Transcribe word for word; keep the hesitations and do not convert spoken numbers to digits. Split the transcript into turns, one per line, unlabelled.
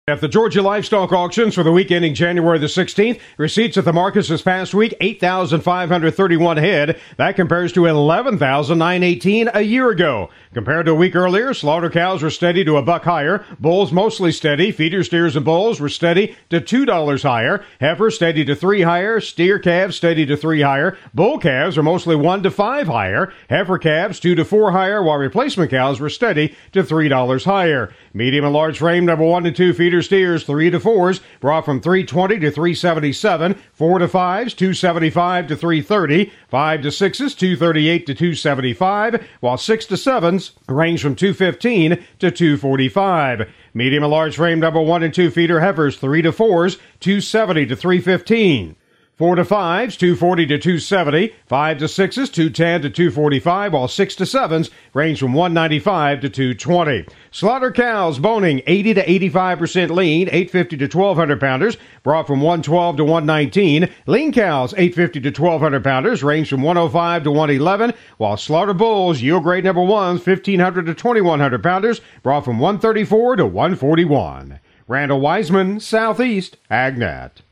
At the Georgia Livestock Auctions for the week ending January the sixteenth, receipts at the markets this past week, eight thousand five hundred thirty-one head. That compares to eleven thousand nine hundred eighteen a year ago. Compared to a week earlier, slaughter cows were steady to a buck higher. Bulls mostly steady. Feeder steers and bulls were steady to two dollars higher. Heifers steady to three higher. Steer calves steady to three higher. Bull calves are mostly one to five higher. Heifer calves two to four higher, while replacement cows were steady to three dollars higher. Medium and large frame number one and two feeder steers, three to fours, brought from three twenty to three seventy-seven. Four to fives, two seventy-five to three thirty. Five to sixes, two thirty-eight to two seventy-five, while six to sevens range from two fifteen to two forty-five. Medium and large frame number one and two feeder heifers, three to fours, two seventy to three fifteen. Four to fives, two forty to two seventy. Five to sixes, two ten to two forty-five, while six to sevens range from one ninety-five to two twenty. Slaughter cows boning eighty to eighty-five percent lean, eight fifty to twelve hundred pounders, brought from one twelve to one nineteen. Lean cows, eight fifty to twelve hundred pounders, range from one oh five to one eleven, while slaughter bulls, yield grade number ones, fifteen hundred to twenty-one hundred pounders, brought from one thirty-four to one forty-one. Randall Wiseman, Southeast AgNet.